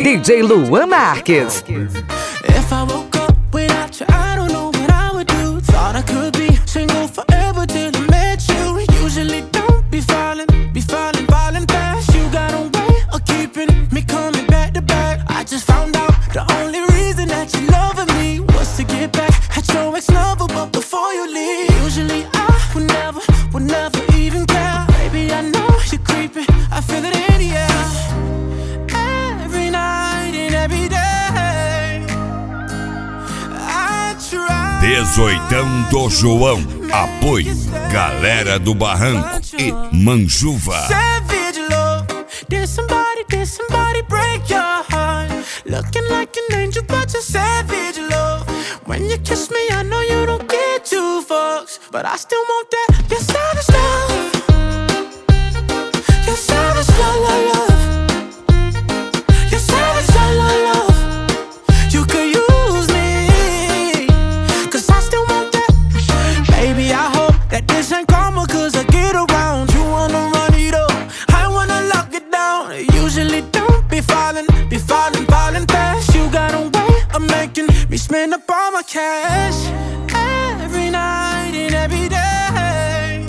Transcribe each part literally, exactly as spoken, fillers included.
D J Luan Marques. If I woke up without you, I don't know what I would do. Thought I could be single forever till I met you. Usually don't be falling, be falling, falling fast. You got a way of keeping me coming back to back. I just found out the only reason that you loving me was to get back at your ex-lover, but before you leave, usually I would never, would never even care. Baby, I know you're creeping, I feel it in the air. Every night and every day I try. Dezoitão do João. Apoio Galera do Barranco e Manjuva. Savage love. Did somebody, did somebody break your heart? Looking like an angel, but you're savage love. When you kiss me, I know you don't get two fucks, but I still want that. You're savage love. You're savage love, love, love. You're savage love, love, love. You could use me, cause I still want that. Baby, I hope that this ain't karma, cause I get around. You wanna run it up, I wanna lock it down. Usually don't be falling, be falling, falling fast. You got a way of making me spend up all my cash. Every night and every day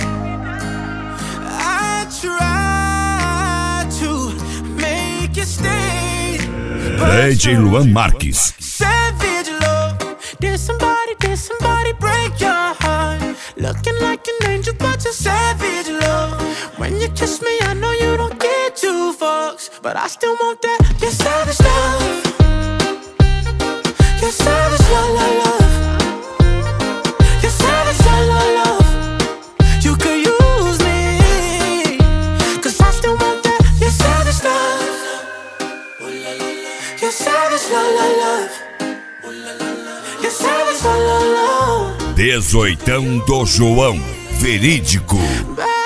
I try to make you stay, D J Luan Marques. savage love. Did somebody, did somebody break your heart? Looking like an angel, but you're savage love. When you kiss me, I know you don't get two fucks, but I still want that. You're savage love. You're savage love, love, love. You're savage love, love, love. You could use me, cause I still want that. You're savage love. You're savage love, love, love. You're savage love, love, love. Dezoitão do João. Verídico.